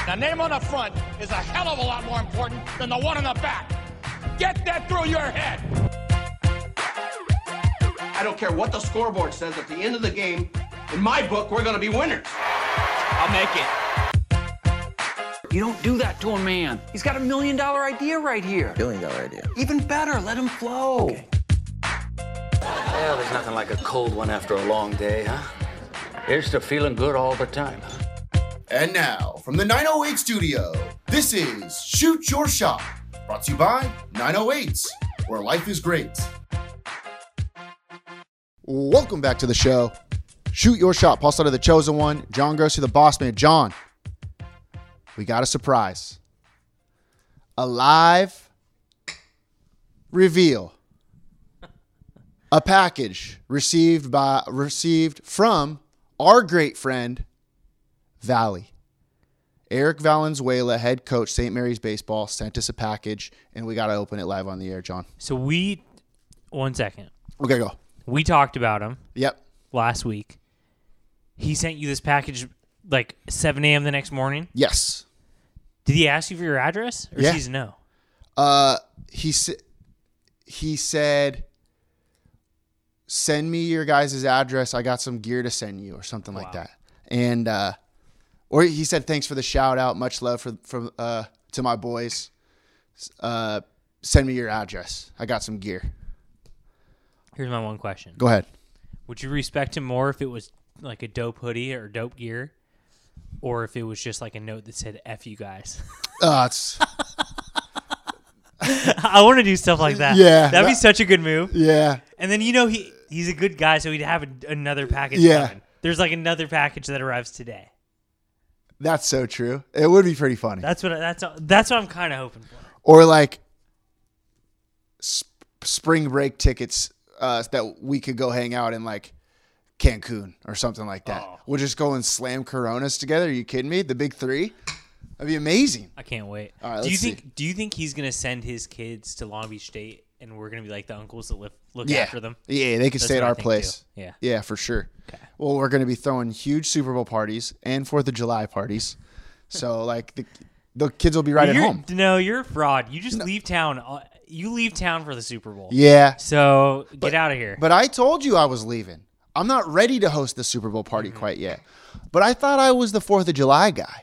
The name on the front is a hell of a lot more important than the one on the back. Get that through your head. I don't care what the scoreboard says at the end of the game. In my book, we're going to be winners. I'll make it. You don't do that to a man. He's got $1 million idea right here. $1 billion idea. Even better, let him flow. Okay. Well, there's nothing like a cold one after a long day, huh? Here's to feeling good all the time. And now, from the 908 studio, this is Shoot Your Shot, brought to you by 908s, where life is great. Welcome back to the show. Shoot Your Shot, Paul Sutter, the chosen one, John Grossi, the boss man. John, we got a surprise. A live reveal. A package received from our great friend, Valley. Eric Valenzuela, head coach, St. Mary's Baseball, sent us a package, and we got to open it live on the air, John. So one second. Okay, go. We talked about him. Yep. Last week. He sent you this package like 7 a.m. the next morning? Yes. Did he ask you for your address? Or Yeah. She's no? He said, send me your guys' address. I got some gear to send you or something like that. And or he said, thanks for the shout out. Much love to my boys. Send me your address. I got some gear. Here's my one question. Go ahead. Would you respect him more if it was like a dope hoodie or dope gear? Or if it was just like a note that said, F you guys? It's I want to do stuff like that. Yeah. That'd be such a good move. Yeah. And then, he's a good guy, so he'd have another package coming. There's like another package that arrives today. That's so true. It would be pretty funny. That's what I'm kind of hoping for. Or like spring break tickets that we could go hang out in like Cancun or something like that. Oh. We'll just go and slam Coronas together. Are you kidding me? The big three? That'd be amazing. I can't wait. All right, Do you think he's gonna send his kids to Long Beach State and we're gonna be like the uncles that look after them? Yeah, they could That's stay at what I our think, place. too. Yeah. Yeah, for sure. Okay. Well, we're going to be throwing huge Super Bowl parties and 4th of July parties. So, like, the kids will be right at home. No, you're a fraud. You just leave town. You leave town for the Super Bowl. Yeah. So get out of here. But I told you I was leaving. I'm not ready to host the Super Bowl party quite yet. But I thought I was the 4th of July guy.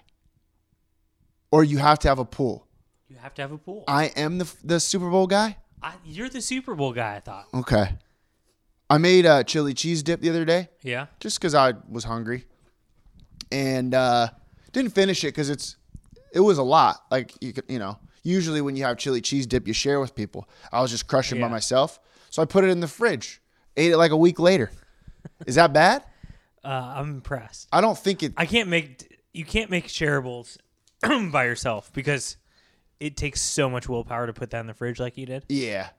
Or you have to have a pool. You have to have a pool. I am the Super Bowl guy? You're the Super Bowl guy, I thought. Okay. I made a chili cheese dip the other day. Yeah. Just because I was hungry. And didn't finish it because it was a lot. Like, usually when you have chili cheese dip, you share with people. I was just crushing by myself. So I put it in the fridge. Ate it like a week later. Is that bad? I'm impressed. I don't think it. You can't make shareables by yourself because it takes so much willpower to put that in the fridge like you did. Yeah.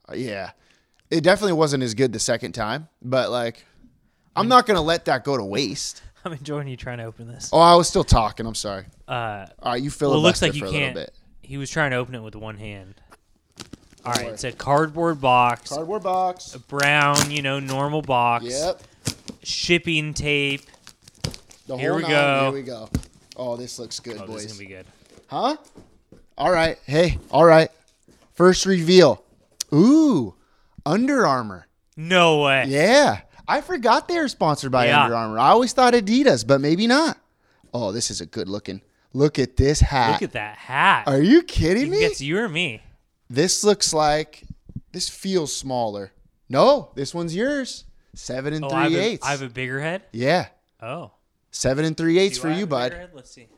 It definitely wasn't as good the second time, but like, I'm not going to let that go to waste. I'm enjoying you trying to open this. Oh, I was still talking. I'm sorry. All right, you it looks like you for a can't. little bit. He was trying to open it with one hand. All right, it's a cardboard box. Cardboard box. A brown, normal box. Yep. Shipping tape. Here we go. Here we go. Oh, this looks good, boys. This is going to be good. Huh? All right. Hey, all right. First reveal. Ooh, Under Armour. No way. Yeah. I forgot they were sponsored by Under Armour. I always thought Adidas, but maybe not. Oh, this is a good looking. Look at this hat. Look at that hat. Are you kidding me? Gets you or me. This looks like, this feels smaller. No, this one's yours. 7 3/8. I have a bigger head? Yeah. Oh. 7 3/8 for you, bud. Head? Let's see.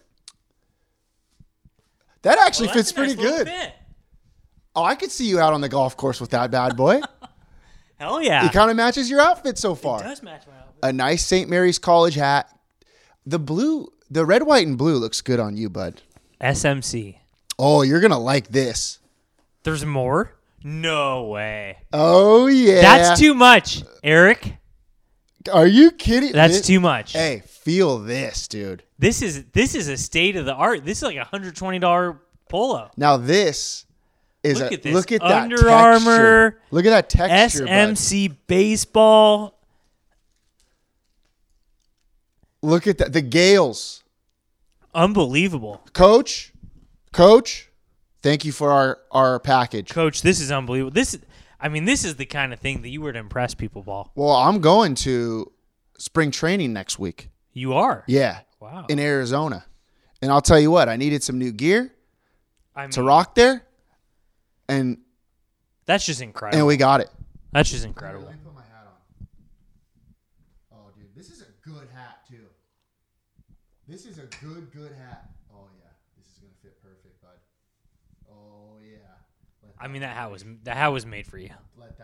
That actually That's fits a nice pretty good. Fit. Oh, I could see you out on the golf course with that bad boy. Hell yeah. It kind of matches your outfit so far. It does match my outfit. A nice St. Mary's College hat. The red, white, and blue looks good on you, bud. SMC. Oh, you're going to like this. There's more? No way. Oh, yeah. That's too much, Eric. Are you kidding? That's too much. Hey, feel this, dude. This is a state of the art. This is like a $120 polo. Now this is look at that Under texture. Armour. Look at that texture. SMC baseball. Look at that. The Gales. Unbelievable. Coach, thank you for our package. Coach, this is unbelievable. This is the kind of thing that you would impress people, Ball. Well, I'm going to spring training next week. You are? Yeah. Wow. In Arizona. And I'll tell you what, I needed some new gear to rock there. And that's just incredible. And we got it. That's just incredible. Let me put my hat on. Oh, dude, this is a good hat, too. This is a good hat. Oh, yeah. This is going to fit perfect, bud. Oh, yeah. That hat was made for you. Let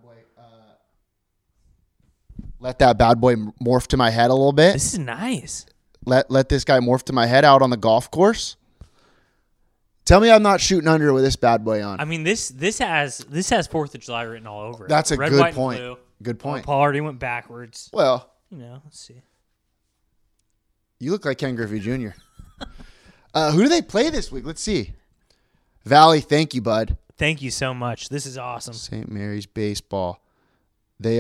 that bad boy morph to my head a little bit. This is nice. Let this guy morph to my head out on the golf course. Tell me I'm not shooting under with this bad boy on. I mean, this has 4th of July written all over it. That's a Red, good white, and point. blue. Good point. Paul already went backwards. Well, Let's see. You look like Ken Griffey Jr. Who do they play this week? Let's see. Valley, thank you, bud. Thank you so much. This is awesome. St. Mary's baseball. They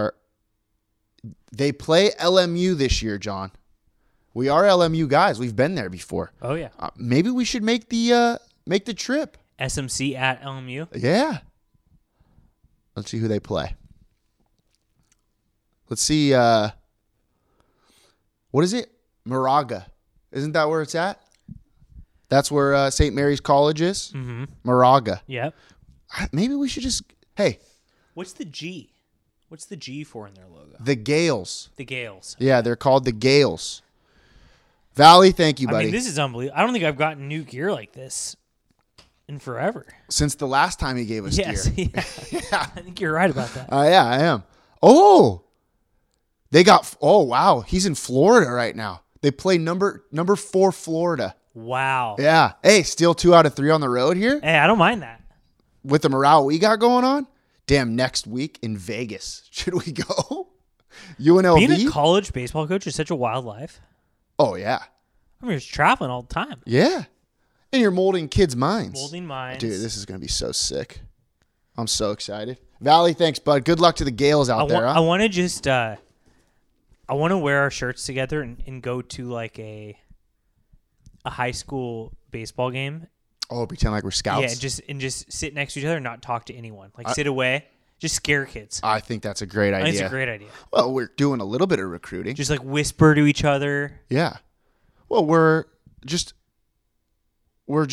play LMU this year, John. We are LMU guys. We've been there before. Oh yeah. Maybe we should make the trip. SMC at LMU. Yeah. Let's see who they play. Let's see. What is it? Moraga. Isn't that where it's at? That's where St. Mary's College is? Mm-hmm. Moraga. Yep. Maybe we should just... Hey. What's the G? What's the G for in their logo? The Gales. The Gales. Yeah, they're called the Gales. Valley, thank you, buddy. I mean, this is unbelievable. I don't think I've gotten new gear like this in forever. Since the last time he gave us gear. Yeah. I think you're right about that. Yeah, I am. Oh, they got... Oh, wow. He's in Florida right now. They play number 4 Florida. Wow. Yeah. Hey, still 2 out of 3 on the road here. Hey, I don't mind that. With the morale we got going on. Damn, next week in Vegas. Should we go? UNLV? Being a college baseball coach is such a wild life. Oh, yeah. I mean, you're traveling all the time. Yeah. And you're molding kids' minds. Molding minds. Dude, this is going to be so sick. I'm so excited. Valley, thanks, bud. Good luck to the Gales out there. I want to just... I want to wear our shirts together and go to like a high school baseball game. Oh, pretend like we're scouts. Yeah, just sit next to each other and not talk to anyone. Like sit away, just scare kids. I think that's a great idea. I think it's a great idea. Well, we're doing a little bit of recruiting. Just like whisper to each other. Yeah. Well, we're just we're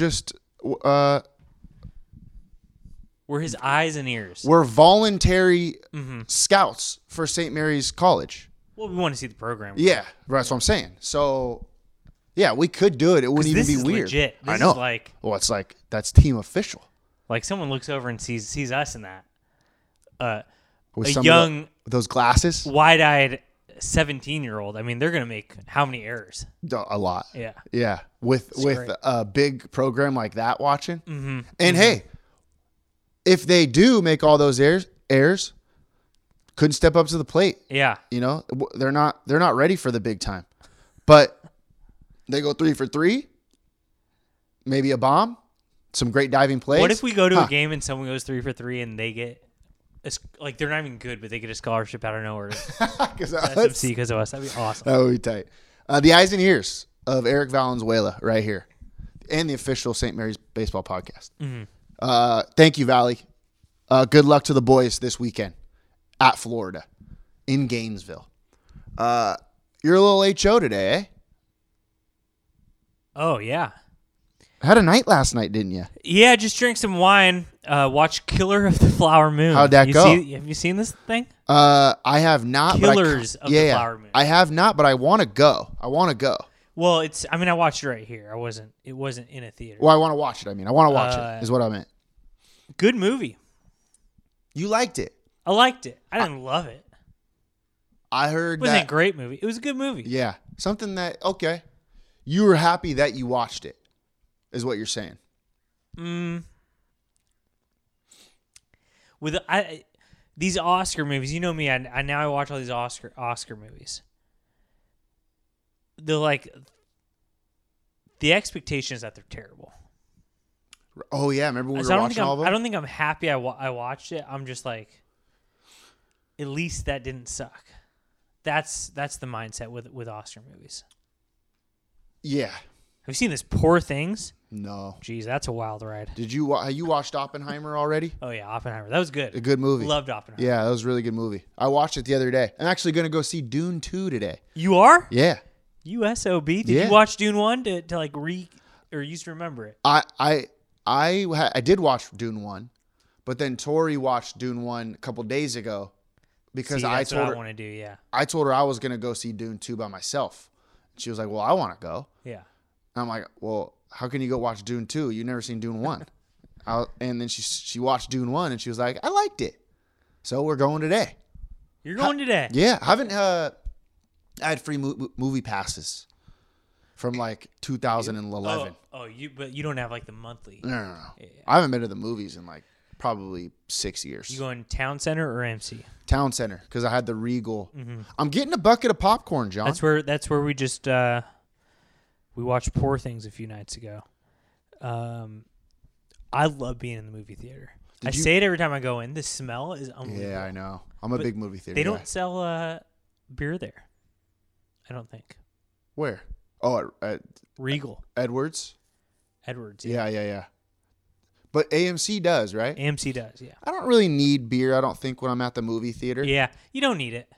his eyes and ears. We're voluntary scouts for St. Mary's College. Well, we want to see the program. Yeah, that's what I'm saying. So, yeah, we could do it. It wouldn't even be weird. Legit. This I know. Is like, well, it's like that's team official. Like someone looks over and sees us in that. With a young, those glasses, wide-eyed 17-year-old. I mean, they're gonna make how many errors? A lot. Yeah. Yeah. With great. a big program like that watching, and hey, if they do make all those errors. Couldn't step up to the plate. Yeah. You know, they're not ready for the big time. But they go 3 for 3. Maybe a bomb. Some great diving plays. What if we go to a game and someone goes 3 for 3 and they get like they're not even good, but they get a scholarship out of nowhere to SMC because of us? That'd be awesome. That would be tight. The eyes and ears of Eric Valenzuela right here. And the official St. Mary's Baseball Podcast. Thank you, Valley. Good luck to the boys this weekend. At Florida, in Gainesville. You're a little HO today, eh? Oh, yeah. Had a night last night, didn't you? Yeah, just drank some wine. Watched Killer of the Flower Moon. How'd that go? Have you seen this thing? I have not. Killers of the Flower Moon. I have not, but I want to go. Well, I watched it right here. It wasn't in a theater. Well, I want to watch it. I want to watch it, is what I meant. Good movie. You liked it. I liked it. I didn't love it. I heard it wasn't a great movie. It was a good movie. Yeah. Something that, okay. You were happy that you watched it, is what you're saying. With these Oscar movies, you know me, I watch all these Oscar movies. They're like, the expectation is that they're terrible. Oh, yeah. Remember when we were watching all of them? I don't think I'm happy I watched it. I'm just like, at least that didn't suck. That's the mindset with Oscar movies. Yeah. Have you seen this Poor Things? No. Jeez, that's a wild ride. Did you you watched Oppenheimer already? Oh yeah, Oppenheimer. That was good. A good movie. Loved Oppenheimer. Yeah, that was a really good movie. I watched it the other day. I'm actually going to go see Dune 2 today. You are? Yeah. USOB. Did Yeah. you watch Dune 1 to like or used to remember it? I did watch Dune 1, but then Tori watched Dune 1 a couple days ago because See, I that's told what her I want to do. Yeah. I told her I was going to go see Dune 2 by myself. She was like, "Well, I want to go." Yeah. And I'm like, "Well, how can you go watch Dune 2? You've never seen Dune 1." And then she watched Dune 1 and she was like, "I liked it." So we're going today. You're going today. Yeah, I haven't I had free movie passes from like 2011. But you don't have like the monthly. No. I haven't been to the movies in like probably 6 years. You going Town Center or MC? Town Center because I had the Regal. I'm getting a bucket of popcorn, John. That's where we just we watched Poor Things a few nights ago. I love being in the movie theater. Say it every time I go in. The smell is unbelievable. Yeah, I know. I'm a big movie theater They guy. don't sell beer there. I don't think. Where? Oh, at Regal. Edwards? Edwards. Yeah. But AMC does, right? AMC does, yeah. I don't really need beer, I don't think, when I'm at the movie theater. Yeah, you don't need it.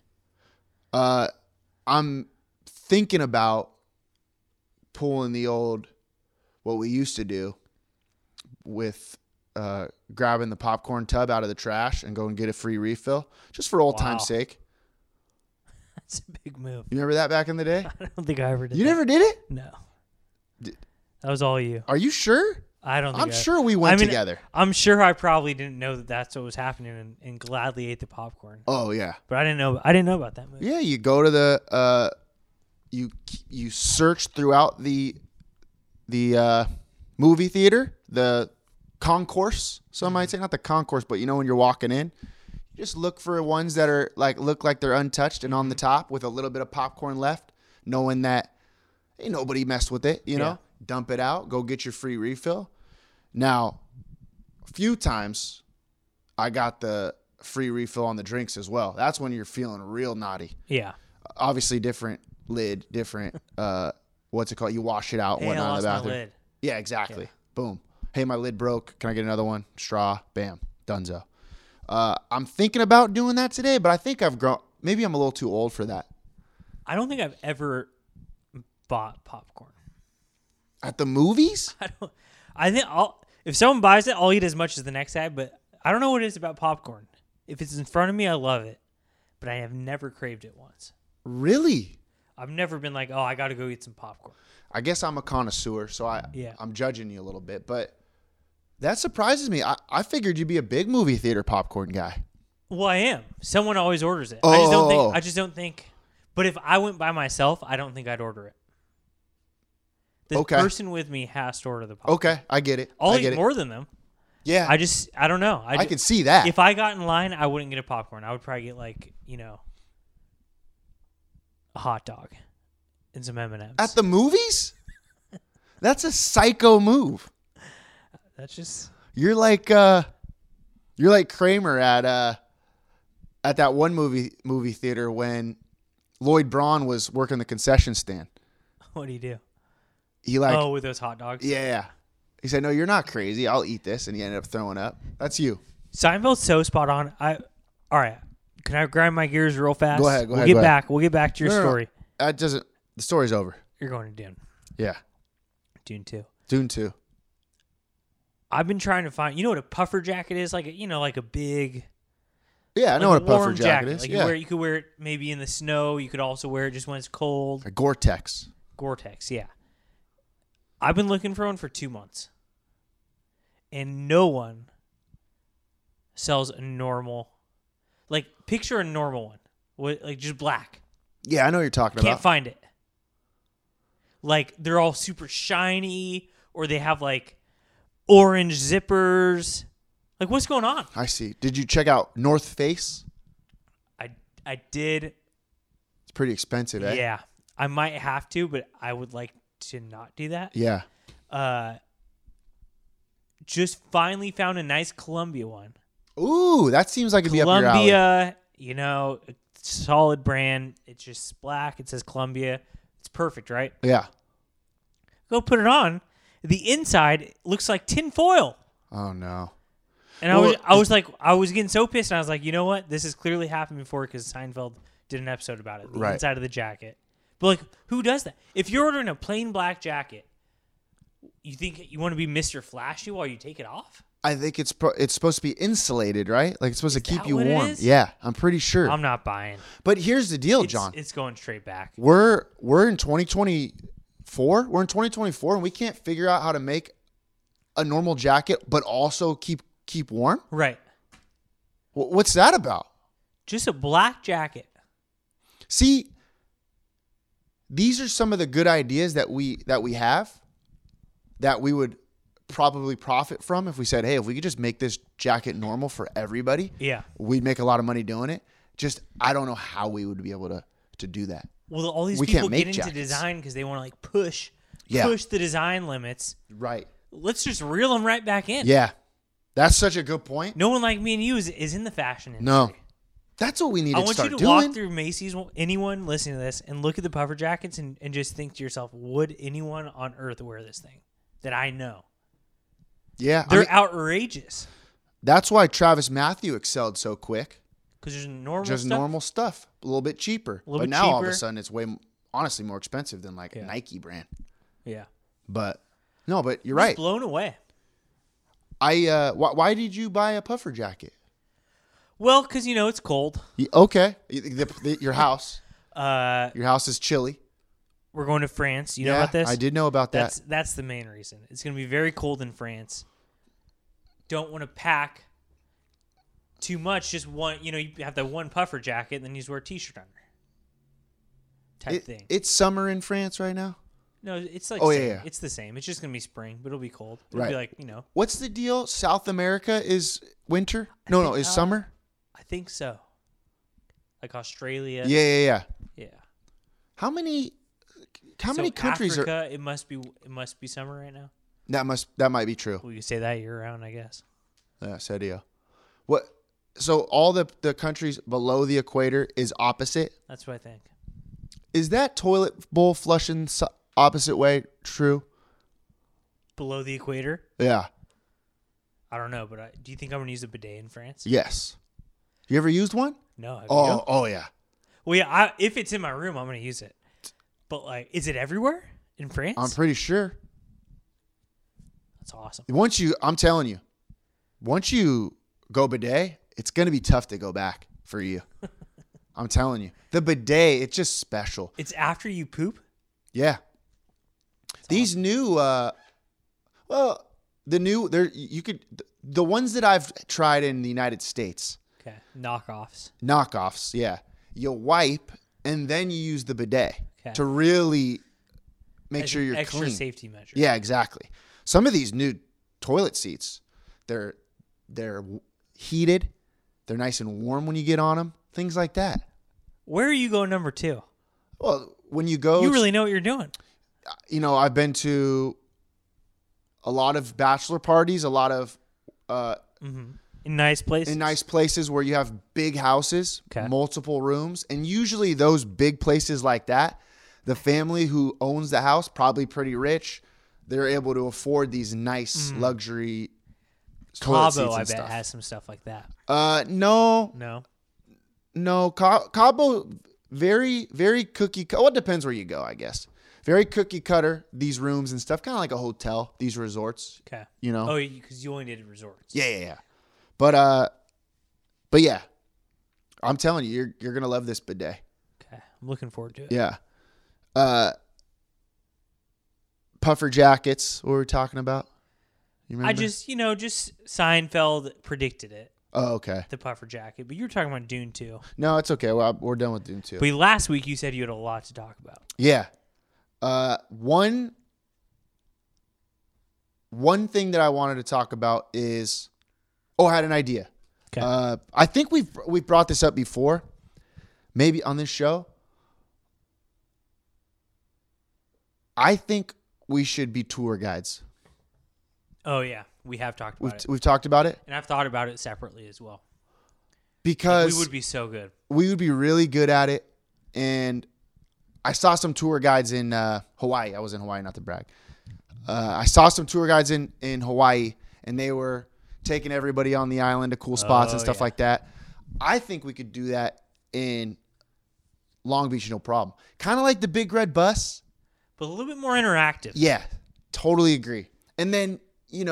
I'm thinking about pulling the old, what we used to do with grabbing the popcorn tub out of the trash and go and get a free refill, just for old time's sake. That's a big move. You remember that back in the day? I don't think I ever did You that. never did it? No. That was all you. Are you sure? I don't think I'm sure we went together. I'm sure I probably didn't know that that's what was happening and gladly ate the popcorn. Oh, yeah. But I didn't know about that movie. Yeah, you go to the you search throughout the movie theater, the concourse. Some might say not the concourse, but you know when you're walking in, you just look for ones that are look like they're untouched and on the top with a little bit of popcorn left, knowing that ain't nobody messed with it. You know, Yeah. Dump it out, go get your free refill. Now, a few times I got the free refill on the drinks as well. That's when you're feeling real naughty. Yeah. Obviously different lid, different what's it called? You wash it out and Hey, I whatnot in lost the my bathroom. lid. Yeah, exactly. Boom. Hey, my lid broke. Can I get another one? Straw. Bam. Dunzo. I'm thinking about doing that today, but I think I've grown. Maybe I'm a little too old for that. I don't think I've ever bought popcorn. At the movies? I think if someone buys it, I'll eat as much as the next guy, but I don't know what it is about popcorn. If it's in front of me, I love it, but I have never craved it once. Really? I've never been like, oh, I got to go eat some popcorn. I guess I'm a connoisseur, so I'm judging you a little bit, but that surprises me. I figured you'd be a big movie theater popcorn guy. Well, I am. Someone always orders it. Oh, I just don't think. But if I went by myself, I don't think I'd order it. The person with me has to order the popcorn. Okay, I get it. I'll I eat get more than them. Yeah. I don't know. I can see that. If I got in line, I wouldn't get a popcorn. I would probably get a hot dog and some M&Ms. At the movies? That's a psycho move. That's just You're like Kramer at that one movie theater when Lloyd Braun was working the concession stand. what do you do? He with those hot dogs. Yeah. He said, "No, you're not crazy. I'll eat this," and he ended up throwing up. That's you. Seinfeld's so spot on. All right. Can I grind my gears real fast? Go ahead. We'll get back to your story. That doesn't. The story's over. You're going to Dune. Yeah. Dune 2. Dune 2. I've been trying to find. You know what a puffer jacket is? Like a big. Yeah, I know like what a puffer warm jacket is. Like yeah. you could wear it maybe in the snow. You could also wear it just when it's cold. A Gore-Tex. Gore-Tex, yeah. I've been looking for one for 2 months. And no one sells a normal. Like, picture a normal one. Like, just black. Yeah, I know what you're talking Can't about. find it. Like, they're all super shiny, or they have, like, orange zippers. Like, what's going on? I see. Did you check out North Face? I did. It's pretty expensive, eh? Yeah. I might have to, but I would like to not do that. Yeah. Just finally found a nice Columbia one. Ooh, that seems like it'd be up your alley. Columbia, a solid brand. It's just black. It says Columbia. It's perfect, right? Yeah. Go put it on. The inside looks like tin foil. Oh no. And I was getting so pissed, and I was like, you know what? This has clearly happened before because Seinfeld did an episode about it. The Right. inside of the jacket. But like, who does that? If you're ordering a plain black jacket, you think you want to be Mr. Flashy while you take it off? I think it's supposed to be insulated, right? Like it's supposed to keep that you what it warm. is? Yeah, I'm pretty sure. I'm not buying. But here's the deal, John. It's going straight back. We're in 2024. We're in 2024, and we can't figure out how to make a normal jacket, but also keep warm. Right. What's that about? Just a black jacket. See, these are some of the good ideas that we have that we would probably profit from if we said, hey, if we could just make this jacket normal for everybody, Yeah. we'd make a lot of money doing it. Just I don't know how we would be able to do that. Well, all these We people can't make get into jackets. design because they want to like push Yeah. the design limits. Right. Let's just reel them right back in. Yeah. That's such a good point. No one like me and you is in the fashion industry. No. That's what we need I to want start you to doing. walk through Macy's, anyone listening to this, and look at the puffer jackets and just think to yourself, would anyone on earth wear this thing that I know? Yeah. They're outrageous that's why Travis Matthew excelled so quick. because there's normal Just stuff. normal stuff. A little bit cheaper. A little But bit now all of a cheaper. sudden it's honestly more expensive than like a Yeah. Nike brand. Yeah. But no, but you're Just right. blown away. Why did you buy a puffer jacket? Well, because, it's cold. Okay. Your house. We're Your house is chilly. going to France. You know Yeah, about this? I did know about that. That's the main reason. It's going to be very cold in France. Don't want to pack too much. Just one, you have that one puffer jacket, and then you just wear a t-shirt under. Type thing. It's summer in France right now. No, it's like Oh, same. yeah. It's the same. It's just going to be spring, but it'll be cold. It'll Right. be like, What's the deal? South America is winter? No, is summer? I think so. Like Australia. Yeah. Yeah. How many So countries Africa, it must be summer right now. that might be true. Well, you say that year round, I guess. Yeah, serio. What? So all the countries below the equator is opposite. That's what I think. Is that toilet bowl flushing opposite way true? Below the equator? Yeah. I don't know, but do you think I'm going to use a bidet in France? Yes. You ever used one? No. Have you? Oh yeah. Well, yeah, if it's in my room, I'm going to use it. But, like, is it everywhere in France? I'm pretty sure. That's awesome. I'm telling you, once you go bidet, it's going to be tough to go back for you. I'm telling you. The bidet, it's just special. It's after you poop? Yeah. These new, the ones that I've tried in the United States, Okay. Knockoffs. knockoffs, yeah. You wipe and then you use the bidet Okay. to really make As sure an you're extra clean. safety measure. Yeah, exactly. Some of these new toilet seats, they're heated, they're nice and warm when you get on them, things like that. Where are you going number 2? Well, when you go, You really know what you're doing. I've been to a lot of bachelor parties, a lot of In nice places. in nice places where you have big houses, Okay. multiple rooms, and usually those big places like that, the family who owns the house, probably pretty rich, they're able to afford these nice luxury toilet seats Cabo, and I bet, stuff. has some stuff like that. No, No? Cabo, very, very cookie. Well, it depends where you go, I guess. Very cookie cutter, these rooms and stuff, kind of like a hotel, these resorts. Okay. You know? Oh, because you only did resorts. Yeah. But yeah, I'm telling you, you're gonna love this bidet. Okay. I'm looking forward to it. Yeah. Puffer jackets. What were we talking about? You remember? I just Seinfeld predicted it, Oh, okay. the puffer jacket. But you were talking about Dune 2. No, it's okay. Well, we're done with Dune 2. But last week you said you had a lot to talk about. Yeah. One thing that I wanted to talk about is, I had an idea. Okay. I think we've brought this up before, maybe on this show. I think we should be tour guides. Oh, yeah. We have talked about it. We've talked about it And I've thought about it separately as well. because We would be so good. we would be really good at it. And I saw some tour guides in Hawaii. I was in Hawaii, not to brag. I saw some tour guides in Hawaii, and they were taking everybody on the island to cool spots and stuff like that. I think we could do that in Long Beach, no problem. Kind of like the Big Red Bus. But a little bit more interactive. Yeah, totally agree. And then, you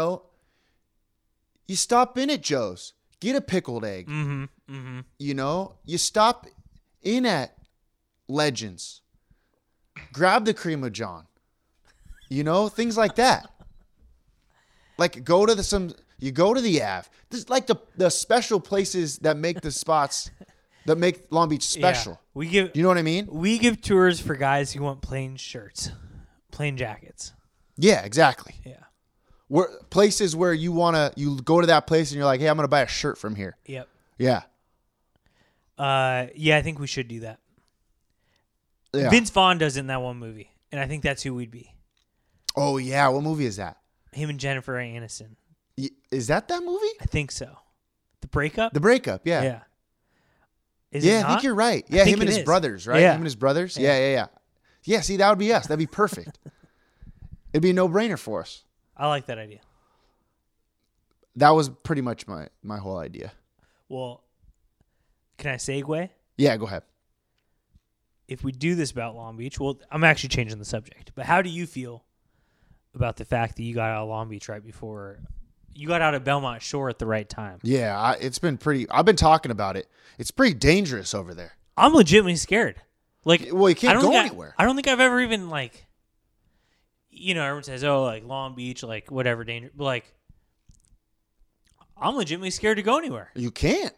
stop in at Joe's. Get a pickled egg. You stop in at Legends. Grab the cream of John. Things like that. Like go to the Ave. This is like the special places that make the spots that make Long Beach special. Yeah. You know what I mean? We give tours for guys who want plain shirts, plain jackets. Yeah, exactly. Yeah. Places where you go to that place and you're like, hey, I'm gonna buy a shirt from here. Yep. Yeah. I think we should do that. Yeah. Vince Vaughn does it in that one movie, and I think that's who we'd be. Oh yeah, what movie is that? Him and Jennifer Aniston. Is that movie? I think so. The Breakup? The Breakup, yeah. Yeah. Is Yeah, it I not? think you're right. Yeah, think him and it his is. brothers, right? Yeah. Him and his brothers. Yeah. Yeah, see, that would be us. That'd be perfect. It'd be a no-brainer for us. I like that idea. That was pretty much my whole idea. Well, can I segue? Yeah, go ahead. If we do this about Long Beach, well, I'm actually changing the subject. But how do you feel about the fact that you got out of Long Beach right before you got out of Belmont Shore at the right time? Yeah, it's been pretty. I've been talking about it. It's pretty dangerous over there. I'm legitimately scared. Like, Well, you can't I don't go think anywhere. I don't think I've ever even everyone says, oh, like Long Beach, like whatever danger, but like, I'm legitimately scared to go anywhere. You can't.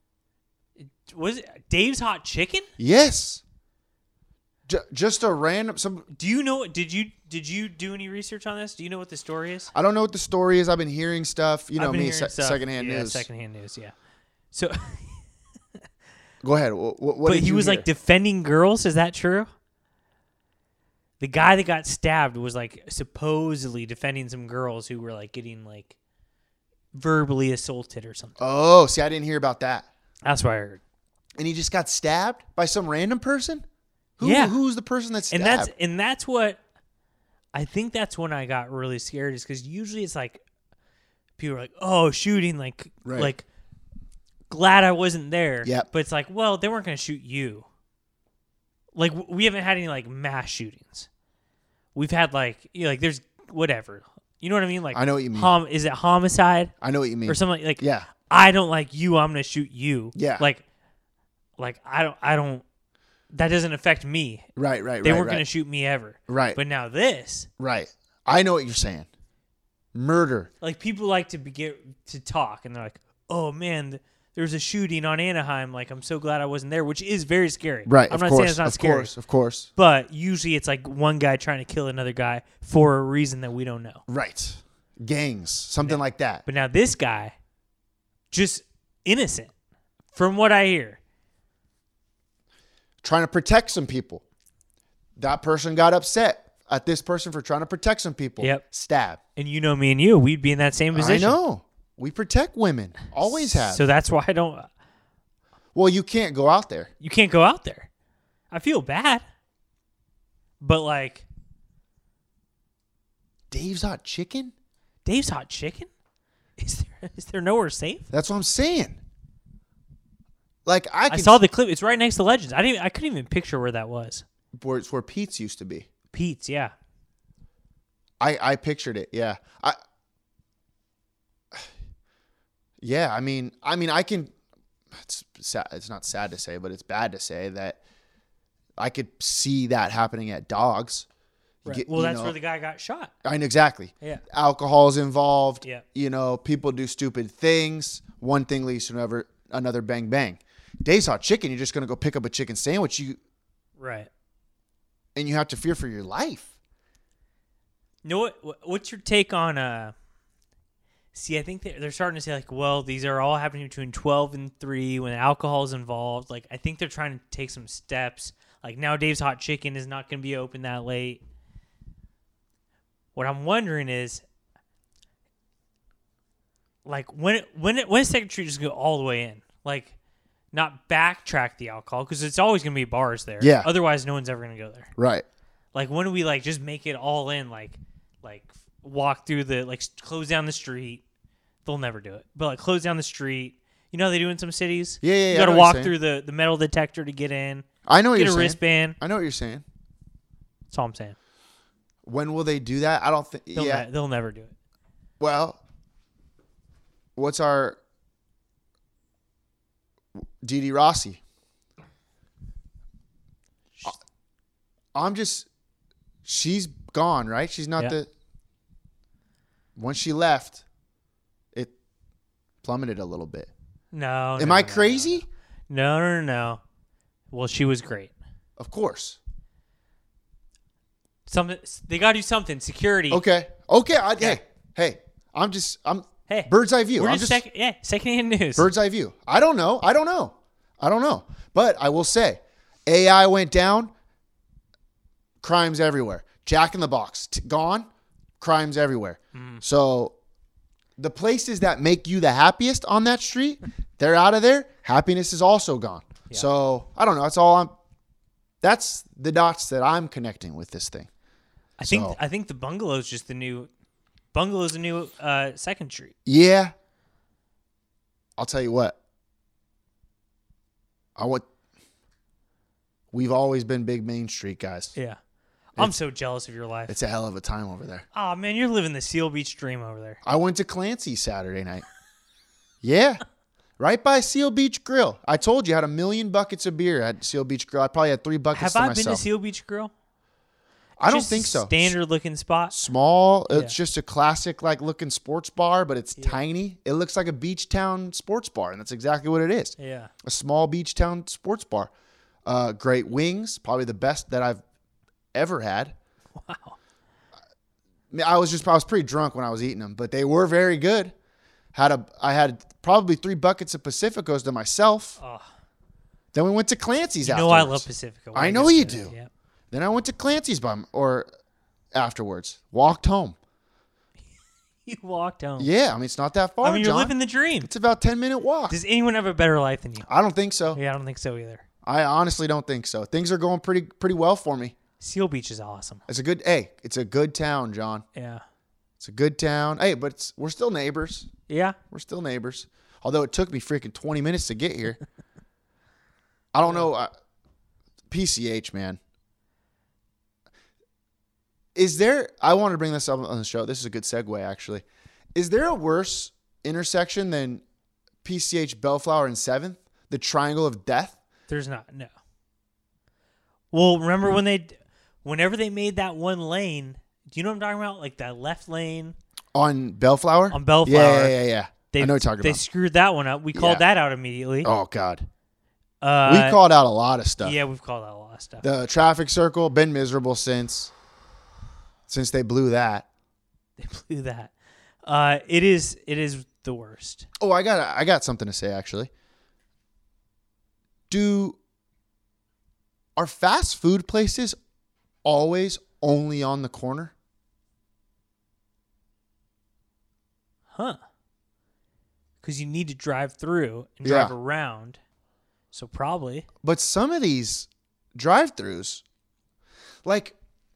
Was it Dave's Hot Chicken? Yes. Just a random. Do you know? Did you do any research on this? Do you know what the story is? I don't know what the story is. I've been hearing stuff. You know I've been me, hearing stuff. secondhand Yeah, news. secondhand news. Yeah. So, Go ahead. What but did he you was hear? like defending girls. Is that true? The guy that got stabbed was like supposedly defending some girls who were like getting like verbally assaulted or something. Oh, see, I didn't hear about that. That's what I heard. And he just got stabbed by some random person? Who's the person that stabbed? And that's what I think. That's when I got really scared, is because usually it's like people are like, "Oh, shooting!" Like, Right. like glad I wasn't there. Yep. But it's like, well, they weren't going to shoot you. Like we haven't had any like mass shootings. We've had like there's whatever. You know what I mean? Like I know what you mean. Is it homicide I know what you mean. or something like? Yeah. I don't like you. I'm going to shoot you. Yeah. Like I don't. That doesn't affect me. Right. They weren't going to shoot me ever. Right. But now this, Right. I know what you're saying. Murder. like people like to get to talk, and they're like, "Oh man, there was a shooting on Anaheim. Like I'm so glad I wasn't there," which is very scary. Right. I'm of not course, saying it's not scary, Of course. but usually it's like one guy trying to kill another guy for a reason that we don't know. Right. Gangs. Something like that. But now this guy, just innocent, from what I hear. Trying to protect some people. That person got upset at this person for trying to protect some people. Yep. Stab. And you know me and you, we'd be in that same position. I know. We protect women. Always have. So that's why I don't. Well, you can't go out there. You can't go out there. I feel bad, but like Dave's Hot Chicken? Dave's Hot Chicken. Is there nowhere safe? That's what I'm saying. Like I saw the clip. It's right next to Legends. I couldn't even picture where that was. It's where Pete's used to be. Pete's, yeah. I pictured it. Yeah. I mean, I can. It's sad. It's not sad to say, but it's bad to say that I could see that happening at Dogs. Right. Well, that's where the guy got shot. I know exactly. Yeah. Alcohol's involved. Yeah. People do stupid things. One thing leads to another. Bang bang. Dave's Hot Chicken. You're just gonna go pick up a chicken sandwich. Right. And you have to fear for your life. You know what? What's your take on? See, I think they're starting to say like, well, these are all happening between 12 and 3 when alcohol is involved. Like, I think they're trying to take some steps. Like now, Dave's Hot Chicken is not going to be open that late. What I'm wondering is, like, when Second Street just go all the way in, like, not backtrack the alcohol because it's always going to be bars there. Yeah. Otherwise, no one's ever going to go there. Right. Like, when do we like just make it all in? Like, like walk through the close down the street. They'll never do it, but like close down the street. You know how they do in some cities. Yeah. You I got to know what walk you're through the metal detector to get in. I know what Get you're a saying. wristband. I know what you're saying. That's all I'm saying. When will they do that? I don't think. They'll never do it. Well, what's our Didi Rossi? She's gone, right? She's not Yeah. Once she left, it plummeted a little bit. No. Am no, I no, crazy? No. Well, she was great. Of course. Something they got to do something. Security. Okay. Hey. I'm Hey. bird's eye view. We're I'm just secondhand news. bird's eye view. I don't know. But I will say, AI went down. Crimes everywhere. Jack in the Box gone. Crimes everywhere. So the places that make you the happiest on that street, they're out of there. Happiness is also gone. Yeah. So I don't know. That's the dots that I'm connecting with this thing. I think the bungalow's just the new. Bungalow's the new Second Street. Yeah. I'll tell you what. We've always been big Main Street guys. Yeah. I'm so jealous of your life. It's a hell of a time over there. Oh man, you're living the Seal Beach dream over there. I went to Clancy's Saturday night. Yeah. Right by Seal Beach Grill. I told you I had 1 million buckets of beer at Seal Beach Grill. I probably had 3 buckets Have to I myself. been to Seal Beach Grill? I don't Just think so. Standard looking spot. Small. Yeah. It's just a classic looking sports bar, but it's tiny. It looks like a beach town sports bar, and that's exactly what it is. Yeah. A small beach town sports bar. Great wings, probably the best that I've ever had. Wow. I was pretty drunk when I was eating them, but they were very good. I had probably 3 buckets of Pacificos to myself. Oh. Then we went to Clancy's You afterwards. know I love Pacifica. I know you do. Yeah. Then I went to Clancy's afterwards. Walked home. You walked home. Yeah, I mean it's not that far. I mean, you're John. living the dream. It's about 10-minute walk. Does anyone have a better life than you? I don't think so. Yeah, I don't think so either. I honestly don't think so. Things are going pretty well for me. Seal Beach is awesome. It's a good town, John. Yeah. It's a good town. Hey, but we're still neighbors. Yeah. We're still neighbors. Although it took me freaking 20 minutes to get here. I don't know. PCH, man. I wanted to bring this up on the show. This is a good segue, actually. Is there a worse intersection than PCH, Bellflower, and 7th? The Triangle of Death? There's not. No. Well, remember whenever they made that one lane, do you know what I'm talking about? Like that left lane. On Bellflower? On Bellflower. Yeah. I know what you're talking They about. screwed that one up. We called that out immediately. Oh, God. We We called out a lot of stuff. Yeah, we've called out a lot of stuff. The traffic circle, been miserable since they blew that. They blew that. It is the worst. Oh, I got something to say, actually. Are fast food places always only on the corner? Huh. Because you need to drive through and drive around. So probably. But some of these drive-thrus, like,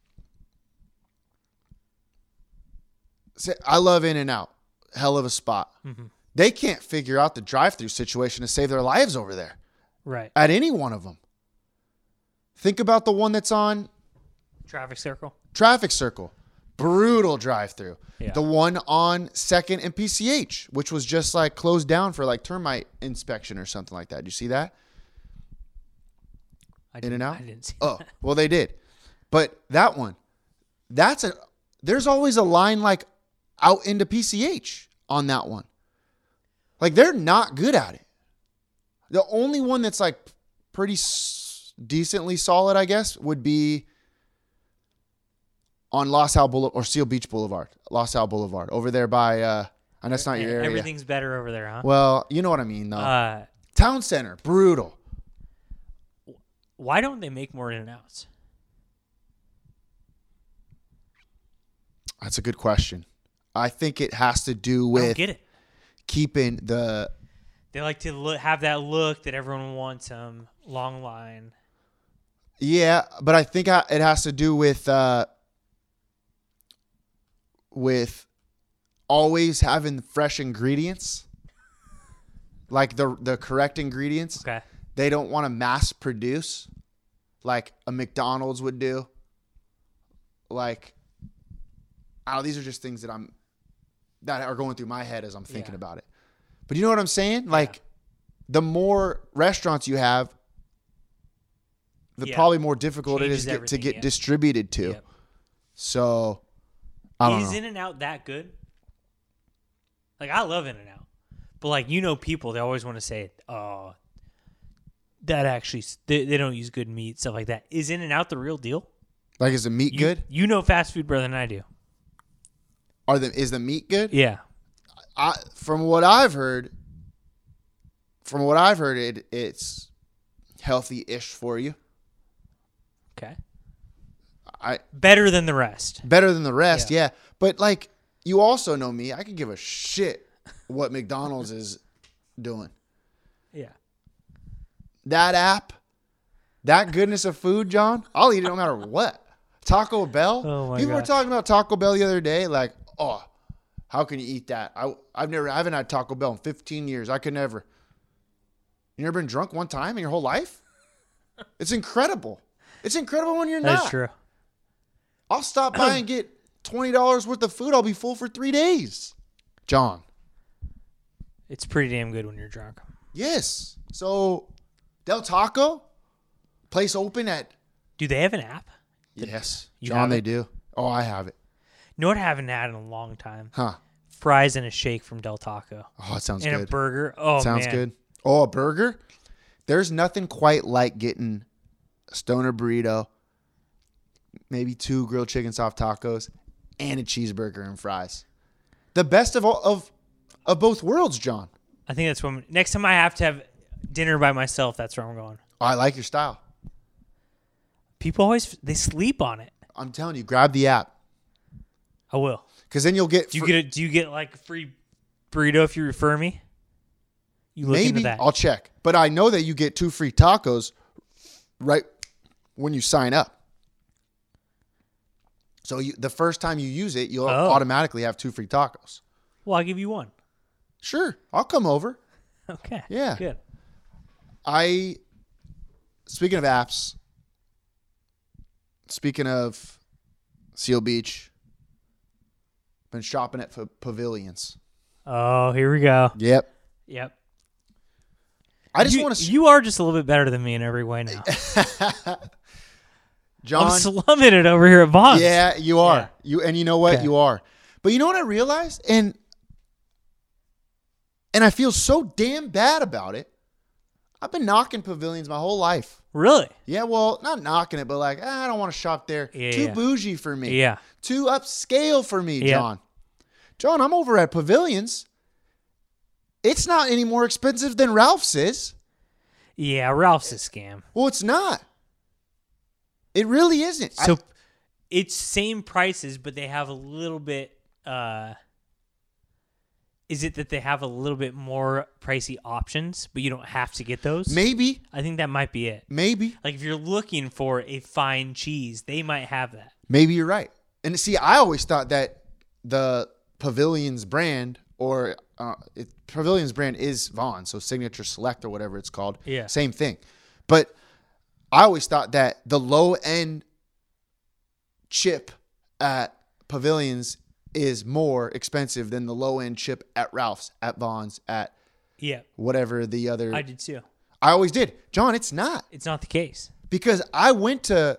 say, I love In-N-Out. Hell of a spot. Mm-hmm. They can't figure out the drive-thru situation to save their lives over there. Right. At any one of them. Think about the one that's on Traffic circle. Traffic Circle. Brutal drive-thru. Yeah. The one on 2nd and PCH, which was just like closed down for like termite inspection or something like that. Did you see that? In-N-Out? I didn't see Oh, that. well, they did. But that one, there's always a line like out into PCH on that one. Like they're not good at it. The only one that's like pretty decently solid, I guess, would be on Los Al Boulevard or Seal Beach Boulevard, Los Al Boulevard over there by, and that's not your area. Everything's better over there, huh? Well, you know what I mean though. Town Center, brutal. Why don't they make more In-N-Outs? That's a good question. I think it has to do I don't with get it. keeping the. They like to have that look that everyone wants. Long line. Yeah, but I think it has to do with with always having fresh ingredients, like the correct ingredients. Okay. They don't want to mass produce like a McDonald's would do. Like, these are just things that are going through my head as I'm thinking about it. But you know what I'm saying? Like, the more restaurants you have, the probably more difficult Changes it is to get everything, distributed to. Yep. So, I don't know. Is In-N-Out that good? Like, I love In-N-Out. But, like, people, they always want to say, oh, that actually, they don't use good meat, stuff like that. Is In-N-Out the real deal? Like, is the meat good? You know fast food better than I do. Is the meat good? Yeah. From what I've heard, it's healthy-ish for you. Okay. Better than the rest. Yeah. But, like, you also know me. I can give a shit what McDonald's is doing. Yeah. That app, that goodness of food, John, I'll eat it no matter what. Taco Bell. Oh my People were gosh. talking about Taco Bell the other day, like, oh, how can you eat that? I haven't had Taco Bell in 15 years. I could never. You never been drunk one time in your whole life? It's incredible. It's incredible when you're not. That's true. I'll stop by and get $20 worth of food. I'll be full for 3 days. John. It's pretty damn good when you're drunk. Yes. So, Del Taco, place open at. Do they have an app? Yes. You John, have they it? do. Oh, I have it. You know what I haven't had in a long time? Huh. Fries and a shake from Del Taco. Oh, it sounds And good. a burger. Oh, Sounds man. good. Oh, a burger? There's nothing quite like getting a stoner burrito, maybe 2 grilled chicken soft tacos, and a cheeseburger and fries. The best of both worlds, John. I think that's when next time I have to have dinner by myself, that's where I'm going. Oh, I like your style. People always they sleep on it. I'm telling you, grab the app. I will. Because then you'll get. Do you get like a free burrito if you refer me? You look into Maybe. that. I'll check. But I know that you get 2 free tacos right when you sign up. So the first time you use it, you'll automatically have 2 free tacos. Well, I'll give you one. Sure. I'll come over. Okay. Yeah. Good. Speaking of apps, speaking of Seal Beach, been shopping at Pavilions. Oh, here we go. Yep. Yep. I just want to. You are just a little bit better than me in every way now. John, I'm slumming it over here at Vons. yeah, you are. Yeah. You know what? Okay. You are. But you know what I realized? And I feel so damn bad about it. I've been knocking Pavilions my whole life. Really? Yeah, well, not knocking it, but like, I don't want to shop there. Yeah, Too yeah. bougie for me. Yeah. Too upscale for me, Yeah. John. John, I'm over at Pavilions. It's not any more expensive than Ralph's is. Yeah, Ralph's a scam. Well, it's not. It really isn't. So it's same prices, but they have a little bit. Is it that they have a little bit more pricey options, but you don't have to get those? Maybe. I think that might be it. Maybe. Like if you're looking for a fine cheese, they might have that. Maybe you're right. And see, I always thought that the Pavilions brand or Pavilions brand is Vons, so Signature Select or whatever it's called. Yeah. Same thing. But I always thought that the low-end chip at Pavilions is more expensive than the low-end chip at Ralph's, at Vons, at Yeah, whatever the other. I did too. I always did. John, it's not. It's not the case. Because I went to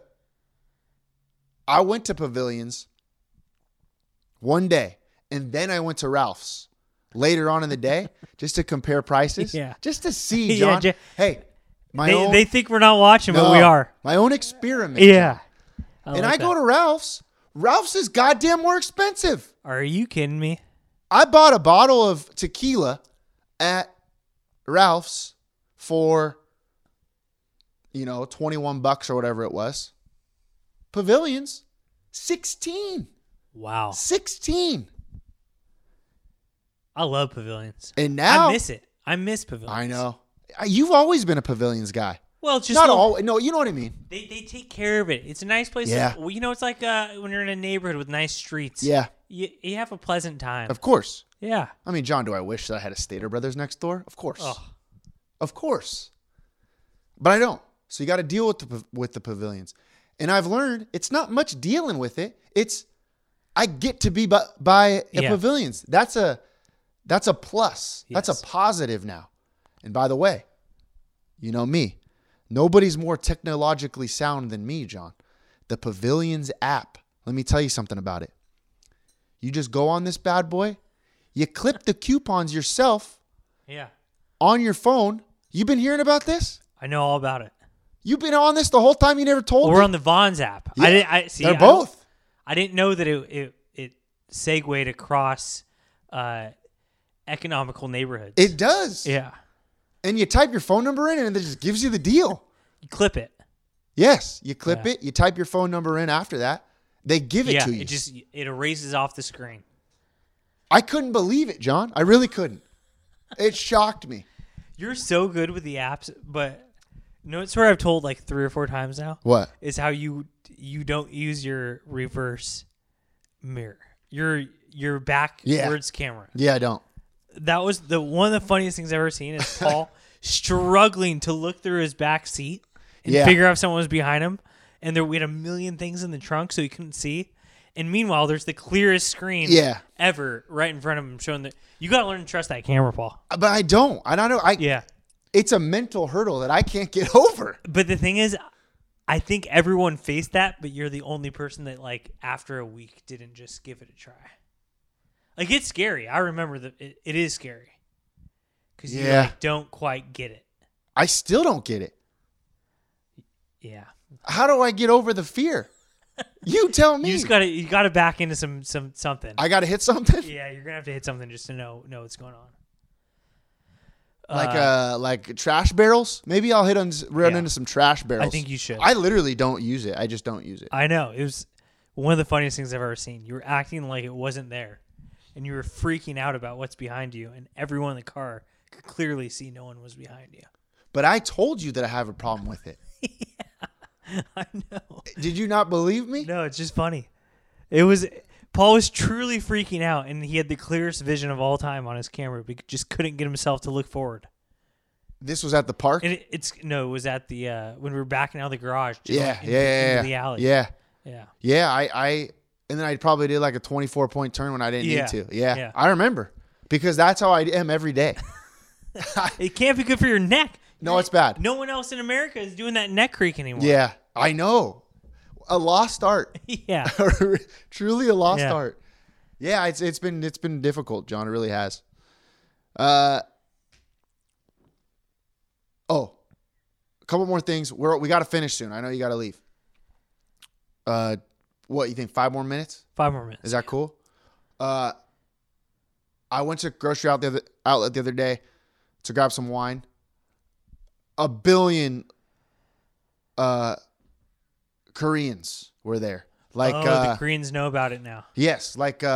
Pavilions one day, and then I went to Ralph's later on in the day just to compare prices. Yeah. Just to see, Yeah, John. Hey, They think we're not watching, but we are. My own experiment. Yeah. John. And I go to Ralph's. Ralph's is goddamn more expensive. Are you kidding me? I bought a bottle of tequila at Ralph's for, $21 or whatever it was. Pavilions, 16. Wow. 16. I love Pavilions. And now I miss it. I miss Pavilions. I know. You've always been a Pavilions guy. Well, it's just Not all. No, you know what I mean. They take care of it. It's a nice place. Yeah. It's like when you're in a neighborhood with nice streets. Yeah. You have a pleasant time. Of course. Yeah. I mean, John, do I wish that I had a Stater Brothers next door? Of course. Oh. Of course. But I don't. So you got to deal with the pavilions. And I've learned it's not much dealing with it. It's I get to be by pavilions. That's a plus. Yes. That's a positive now. And by the way, you know me. Nobody's more technologically sound than me, John. The Pavilions app. Let me tell you something about it. You just go on this bad boy. You clip the coupons yourself Yeah. on your phone. You've been hearing about this? I know all about it. You've been on this the whole time. You never told me. We're on the Vons app. Yeah. See. They're both. I didn't know that it segued across economical neighborhoods. It does. Yeah. And you type your phone number in and it just gives you the deal. You clip it. Yes. You clip Yeah. it. You type your phone number in after that. They give it Yeah. to you. It erases off the screen. I couldn't believe it, John. I really couldn't. It shocked me. You're so good with the apps, but it's where I've told like 3 or 4 times now. What? Is how you don't use your reverse mirror. Your backwards camera. Yeah, I don't. That was one of the funniest things I've ever seen is Paul struggling to look through his back seat and figure out if someone was behind him. And we had a million things in the trunk so he couldn't see. And meanwhile, there's the clearest screen ever right in front of him showing that you got to learn to trust that camera, Paul. But I don't. I don't know. It's a mental hurdle that I can't get over. But the thing is, I think everyone faced that, but you're the only person that, like, after a week didn't just give it a try. Like, it's scary. I remember that it is scary. Because you don't quite get it. I still don't get it. Yeah. How do I get over the fear? You tell me. You gotta back into something. I gotta hit something? Yeah, you're gonna have to hit something just to know what's going on. Like trash barrels? Maybe I'll run into some trash barrels. I think you should. I literally don't use it. I just don't use it. I know. It was one of the funniest things I've ever seen. You were acting like it wasn't there. And you were freaking out about what's behind you. And everyone in the car could clearly see no one was behind you. But I told you that I have a problem with it. I know. Did you not believe me? No, it's just funny. Paul was truly freaking out, and he had the clearest vision of all time on his camera, but just couldn't get himself to look forward. This was at the park? And it was at the when we were backing out of the garage. Into the alley. Yeah. Yeah. I and then I probably did like a 24-point turn when I didn't need to. Yeah. I remember because that's how I am every day. It can't be good for your neck. No, it's bad. No one else in America is doing that neck creak anymore. Yeah, I know. A lost art. Yeah. Truly a lost art. Yeah, it's been difficult, John. It really has. A couple more things. We got to finish soon. I know you got to leave. What you think? 5 more minutes? 5 more minutes. Is that cool? I went to a grocery outlet the other day to grab some wine. 1 billion Koreans were there. Like the Koreans know about it now. Yes, like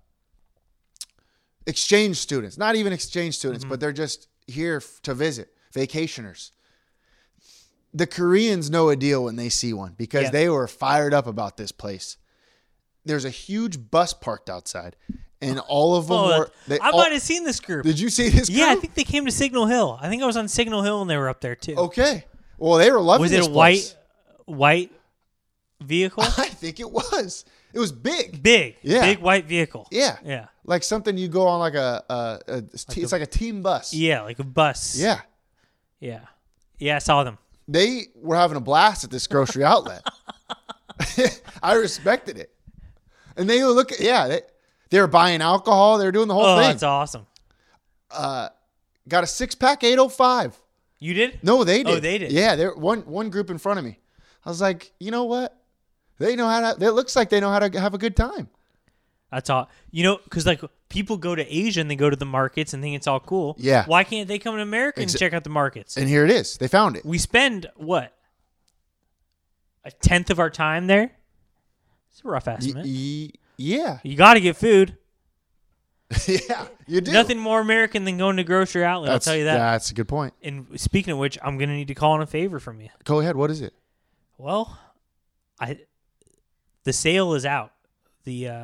exchange students. Not even exchange students, but they're just here to visit. Vacationers. The Koreans know a deal when they see one because they were fired up about this place. There's a huge bus parked outside. And all of them were... I might have seen this group. Did you see this group? Yeah, I think they came to Signal Hill. I think I was on Signal Hill and they were up there too. Okay. Well, they were loving this Was it a white vehicle? I think it was. It was big. Big. Yeah. Big white vehicle. Yeah. Yeah. Like something you go on like it's like a team bus. Yeah, like a bus. Yeah. Yeah. Yeah, I saw them. They were having a blast at this grocery outlet. I respected it. And they look at, they were buying alcohol. They were doing the whole thing. Oh, that's awesome. Got a 6-pack 805. You did? No, they did. Oh, they did. Yeah, they're one group in front of me. I was like, you know what? They know how to. It looks like they know how to have a good time. That's all. Because like people go to Asia and they go to the markets and think it's all cool. Yeah. Why can't they come to America and check out the markets? And here it is. They found it. We spend what? 1/10 of our time there. It's a rough estimate. Yeah. You got to get food. Yeah, you do. Nothing more American than going to grocery outlet. I'll tell you that. That's a good point. And speaking of which, I'm going to need to call in a favor from you. Go ahead. What is it? Well, the sale is out. The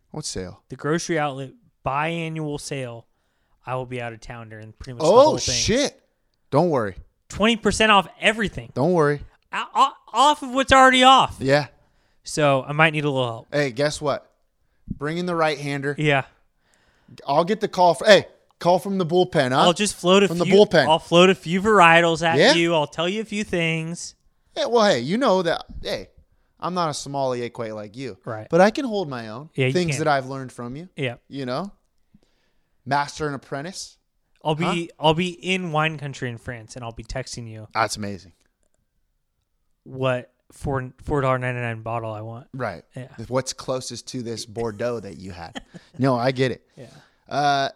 What sale? The grocery outlet biannual sale. I will be out of town during pretty much the whole Oh, thing. shit. Don't worry. 20% off everything. Don't worry. Off of what's already off. Yeah. So I might need a little help. Hey, guess what? Bring in the right-hander. Yeah. I'll get the call. Call from the bullpen, huh? I'll just float From the bullpen. I'll float a few varietals at Yeah? you. I'll tell you a few things. Yeah, well, hey, you know that. Hey, I'm not a sommelier quite like you. Right. But I can hold my own. Yeah, you Things can. that I've learned from you. Yeah. You know? Master and apprentice. I'll be in wine country in France, and I'll be texting you That's amazing. what $4.99 bottle I want. Right. Yeah. What's closest to this Bordeaux that you had? No, I get it. Yeah.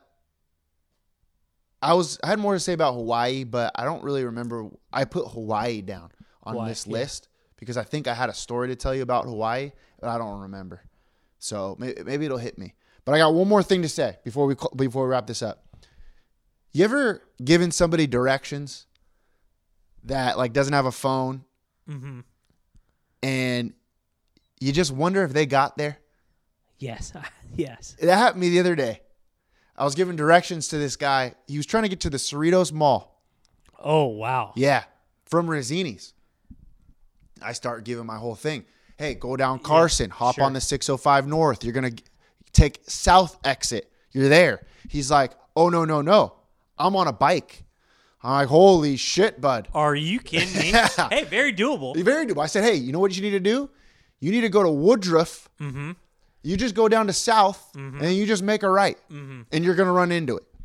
I had more to say about Hawaii, but I don't really remember. I put Hawaii down on Hawaii, this yeah. list because I think I had a story to tell you about Hawaii, but I don't remember. So maybe it'll hit me. But I got one more thing to say before we wrap this up. You ever given somebody directions that like doesn't have a phone, Mm-hmm. and you just wonder if they got there? Yes. Yes. That happened to me the other day. I was giving directions to this guy. He was trying to get to the Cerritos Mall. Oh, wow. Yeah, from Rosini's. I start giving my whole thing. Hey, go down Carson, hop sure. on the 605 North. You're going to take south exit. You're there. He's like, oh, no. I'm on a bike. I'm like, holy shit, bud. Are you kidding me? Yeah. Hey, very doable. Very doable. I said, hey, you know what you need to do? You need to go to Woodruff. Mm-hmm. You just go down to South, and you just make a right, and you're going to run into it.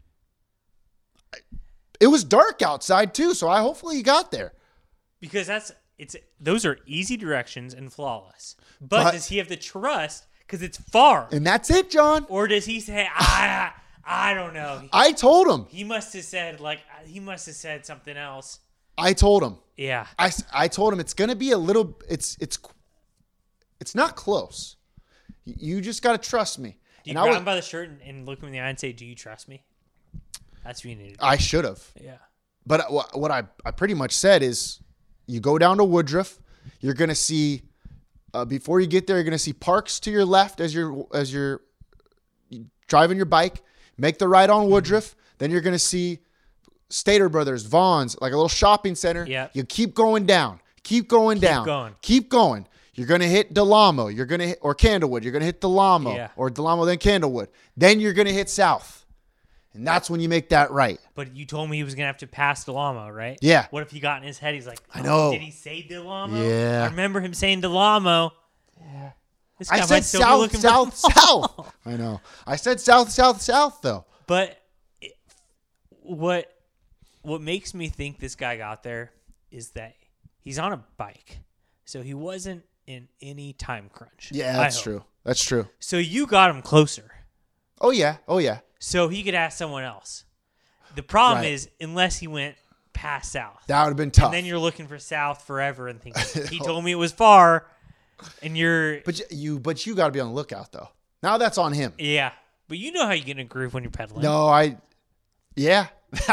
It was dark outside, too, so hopefully you got there. Because those are easy directions and flawless. But does he have the trust because it's far? And that's it, John. Or does he say, I don't know. I told him. He must have said something else. I told him. Yeah. I told him it's going to be a little, it's not close. You just got to trust me. Do you And grab him by the shirt and look him in the eye and say, do you trust me? That's what you need to do. I should have. Yeah. But what I pretty much said is you go down to Woodruff. You're going to see, before you get there, you're going to see parks to your left as you're driving your bike. Make the right on Woodruff. Then you're going to see Stater Brothers, Vaughn's, like a little shopping center. Yeah. You keep going down. Keep going. Keep going. You're going to hit Delamo. You're going to hit, or Candlewood. You're going to hit Delamo. Yeah. Or Delamo, then Candlewood. Then you're going to hit South. And that's when you make that right. But you told me he was going to have to pass Delamo, right? Yeah. What if he got in his head? He's like, I know. Did he say Delamo? Yeah. I remember him saying Delamo. Yeah. This guy I might said still be South, looking South, for- South. I know. I said South, South, South, though. But what makes me think this guy got there is that he's on a bike. So he wasn't in any time crunch. Yeah, I that's hope. true. That's true. So you got him closer. Oh, yeah. So he could ask someone else. The problem Right. is, unless he went past South. That would have been tough. And then you're looking for South forever and thinking, he told me it was far. And you're... But you got to be on the lookout, though. Now that's on him. Yeah. But you know how you get in a groove when you're pedaling. No, yeah.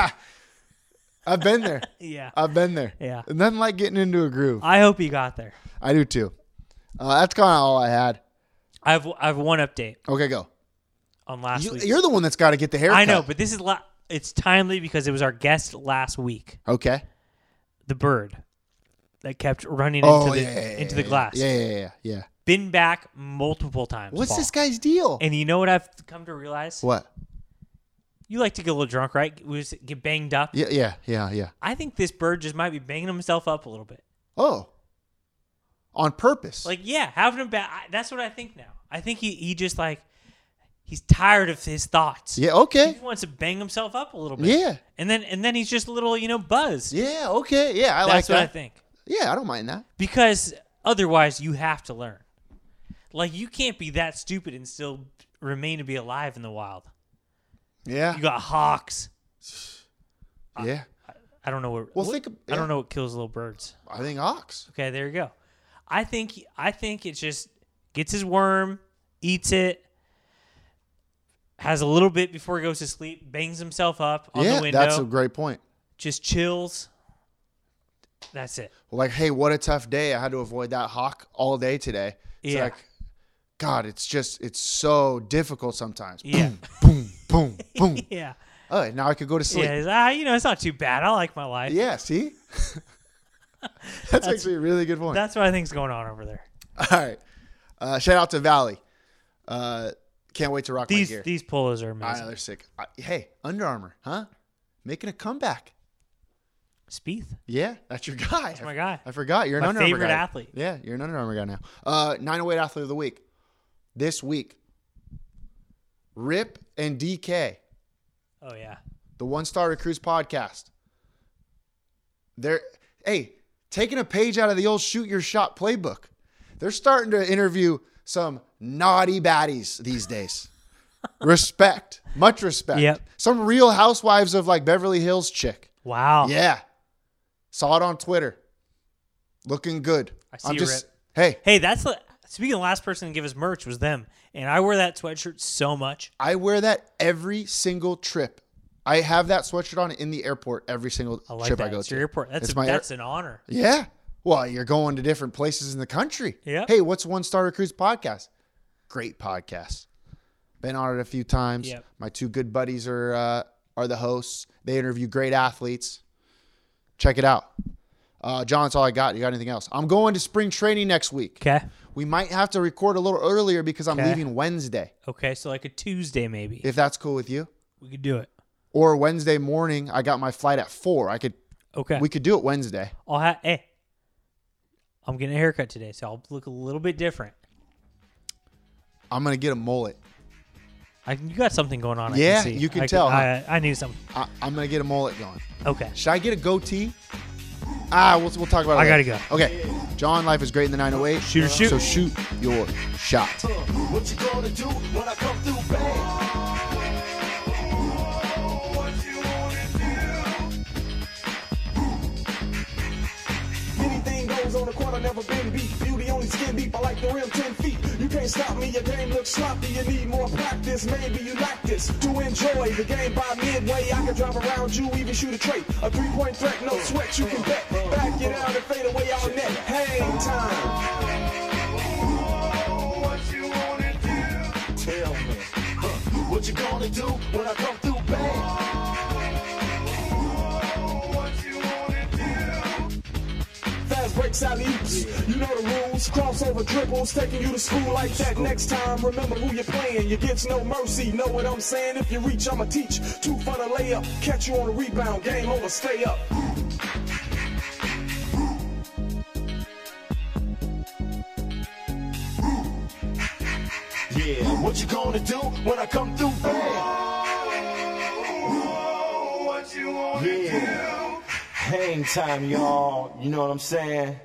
I've been there. Yeah. I've been there. Yeah. Nothing like getting into a groove. I hope he got there. I do, too. That's kind of all I had. I have one update Okay, go. on last week. You're the one that's got to get the haircut. I know, but this is it's timely because it was our guest last week, Okay. the bird that kept running into the glass. Yeah. Been back multiple times. What's Paul. this guy's deal? And you know what I've come to realize? What? You like to get a little drunk, right? Get banged up. Yeah. I think this bird just might be banging himself up a little bit. Oh. On purpose. Like, yeah, having him back. That's what I think now. I think he just like, he's tired of his thoughts. Yeah, He okay. just wants to bang himself up a little bit. Yeah. And then he's just a little, buzzed. Yeah, okay. Yeah, I like That's that. what I think. Yeah, I don't mind that. Because otherwise you have to learn. Like, you can't be that stupid and still remain to be alive in the wild. Yeah. You got hawks. Yeah. I don't know what. Well, I don't know what kills little birds. I think ox. Okay, there you go. I think it just gets his worm, eats it, has a little bit before he goes to sleep, bangs himself up on the window. That's a great point. Just chills. That's it. Well, like, hey, what a tough day. I had to avoid that hawk all day today. It's Yeah. like, God, it's so difficult sometimes. Yeah. Boom, boom, boom. Yeah. Oh, now I could go to sleep. Yeah. It's not too bad. I like my life. Yeah, see? That's actually a really good point. That's what I think's going on over there. All right. Shout out to Valley. Can't wait to rock my gear. These polos are I amazing. know, they're sick. Hey, Under Armour, huh? Making a comeback. Spieth. Yeah, that's your guy. That's my guy. I forgot. You're an My Under Armour favorite guy. athlete. Yeah, you're an Under Armour guy now. 908 Athlete of the Week. This week, Rip and DK, Oh yeah. the One Star Recruits podcast. They're taking a page out of the old Shoot Your Shot playbook. They're starting to interview some naughty baddies these days. Respect. Much respect. Yep. Some Real Housewives of like Beverly Hills chick. Wow. Yeah. Saw it on Twitter. Looking good. I see you, Rip. Hey, Hey, speaking of the last person to give us merch was them, and I wear that sweatshirt so much. I wear that every single trip. I have that sweatshirt on in the airport every single I like trip that. I go It's to. your airport. That's an honor. Yeah. Well, you're going to different places in the country. Yeah. Hey, what's One Star Recruits podcast? Great podcast. Been on it a few times. Yep. My two good buddies are the hosts. They interview great athletes. Check it out. John, that's all I got. You got anything else? I'm going to spring training next week. Okay. We might have to record a little earlier because I'm Okay. leaving Wednesday. Okay, so like a Tuesday maybe. If that's cool with you. We could do it. Or Wednesday morning, I got my flight at 4. Okay. We could do it Wednesday. I'm getting a haircut today, so I'll look a little bit different. I'm going to get a mullet. You got something going on. Yeah, I can see. you can tell, huh? I knew something. I'm going to get a mullet going. Okay. Should I get a goatee? We'll talk about it I later. gotta go. Okay. John, life is great in the 908. Shoot. So shoot your shot. What you gonna do when I come through, bang? Anything goes on the court, I never been beat. Beauty only skin deep, I like the rim 10 feet. You can't stop me, your game looks sloppy. You need more practice, maybe you like this. To enjoy the game by midway, I can drive around you, even shoot a trait. A 3-point threat, no sweat, you can bet. Back it out and fade away all net. Hang time. Tell me, what you gonna do when I come through, bang? Fast breaks out oops. You know the rules. Crossover dribbles, taking you to school like that. Next time, remember who you're playing. You get no mercy. Know what I'm saying? If you reach, I'ma teach. 2 for the layup. Catch you on a rebound. Game over. Stay up. Yeah, what you gonna do when I come through, bang? Yeah, hang time, y'all. You know what I'm saying?